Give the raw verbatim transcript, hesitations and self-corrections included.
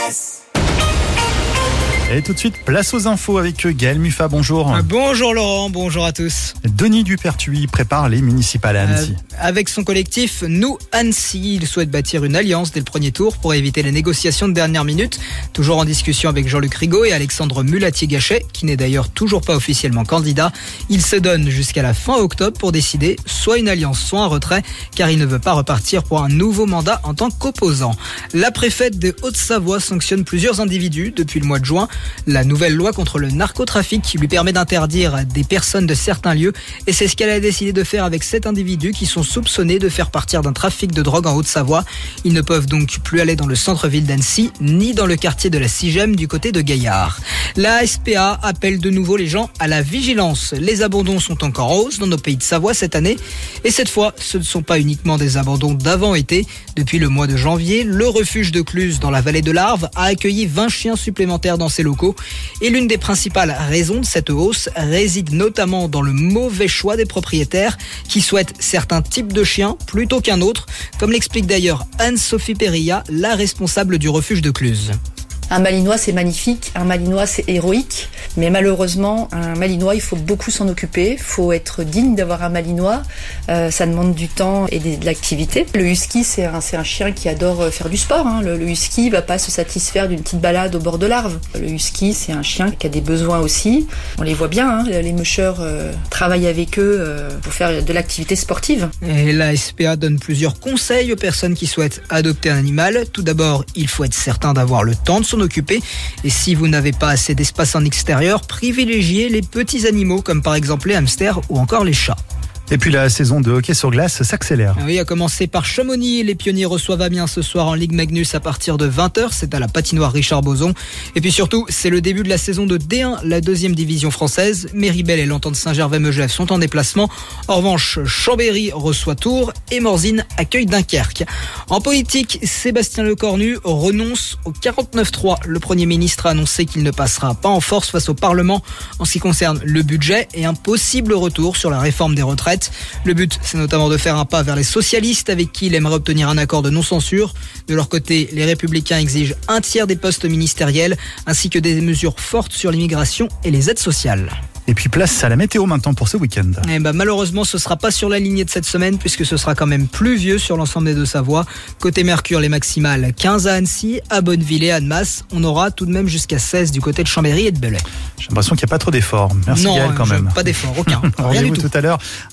Express. Et tout de suite, place aux infos avec Gaël Muffat, bonjour. Bonjour Laurent, bonjour à tous. Denis Dupertuis prépare les municipales à Annecy. Euh, avec son collectif Nous Annecy, il souhaite bâtir une alliance dès le premier tour pour éviter les négociations de dernière minute. Toujours en discussion avec Jean-Luc Rigaud et Alexandre Mulatier-Gachet, qui n'est d'ailleurs toujours pas officiellement candidat. Il se donne jusqu'à la fin octobre pour décider soit une alliance, soit un retrait, car il ne veut pas repartir pour un nouveau mandat en tant qu'opposant. La préfète de Haute-Savoie sanctionne plusieurs individus depuis le mois de juin. La nouvelle loi contre le narcotrafic lui permet d'interdire des personnes de certains lieux et c'est ce qu'elle a décidé de faire avec sept individus qui sont soupçonnés de faire partir d'un trafic de drogue en Haute-Savoie. Ils ne peuvent donc plus aller dans le centre-ville d'Annecy ni dans le quartier de la Sigemme du côté de Gaillard. La S P A appelle de nouveau les gens à la vigilance. Les abandons sont encore en hausse dans nos pays de Savoie cette année et cette fois ce ne sont pas uniquement des abandons d'avant-été. Depuis le mois de janvier, le refuge de Cluse dans la vallée de l'Arve a accueilli vingt chiens supplémentaires dans ses locaux. Et l'une des principales raisons de cette hausse réside notamment dans le mauvais choix des propriétaires qui souhaitent certains types de chiens plutôt qu'un autre, comme l'explique d'ailleurs Anne-Sophie Perilla, la responsable du refuge de Cluse. Un malinois, c'est magnifique, un malinois, c'est héroïque, mais malheureusement, un malinois, il faut beaucoup s'en occuper, il faut être digne d'avoir un malinois, euh, ça demande du temps et de, de l'activité. Le husky, c'est un, c'est un chien qui adore faire du sport, hein. le, le husky ne va pas se satisfaire d'une petite balade au bord de l'Arve. Le husky, c'est un chien qui a des besoins aussi, on les voit bien, hein. Les mushers euh, travaillent avec eux euh, pour faire de l'activité sportive. Et la S P A donne plusieurs conseils aux personnes qui souhaitent adopter un animal. Tout d'abord, il faut être certain d'avoir le temps de s'en occuper. Et si vous n'avez pas assez d'espace en extérieur, privilégiez les petits animaux comme par exemple les hamsters ou encore les chats. Et puis la saison de hockey sur glace s'accélère. Oui, à commencer par Chamonix. Les pionniers reçoivent Amiens ce soir en Ligue Magnus à partir de vingt heures. C'est à la patinoire Richard Bozon. Et puis surtout, c'est le début de la saison de D un, la deuxième division française. Méribel et l'Entente Saint-Gervais-Megève sont en déplacement. En revanche, Chambéry reçoit Tours et Morzine accueille Dunkerque. En politique, Sébastien Lecornu renonce au quarante-neuf trois. Le Premier ministre a annoncé qu'il ne passera pas en force face au Parlement en ce qui concerne le budget et un possible retour sur la réforme des retraites. Le but, c'est notamment de faire un pas vers les socialistes avec qui il aimerait obtenir un accord de non-censure. De leur côté, les Républicains exigent un tiers des postes ministériels ainsi que des mesures fortes sur l'immigration et les aides sociales. Et puis place à la météo maintenant pour ce week-end. Eh ben, malheureusement, ce sera pas sur la lignée de cette semaine puisque ce sera quand même pluvieux sur l'ensemble des Deux-Savoie. Côté Mercure, les maximales quinze à Annecy, à Bonneville et Annemasse. On aura tout de même jusqu'à seize du côté de Chambéry et de Belley. J'ai l'impression qu'il n'y a pas trop d'efforts. Merci non, Gaël quand je, même. Pas d'efforts, aucun. Rien du tout. tout à l'heure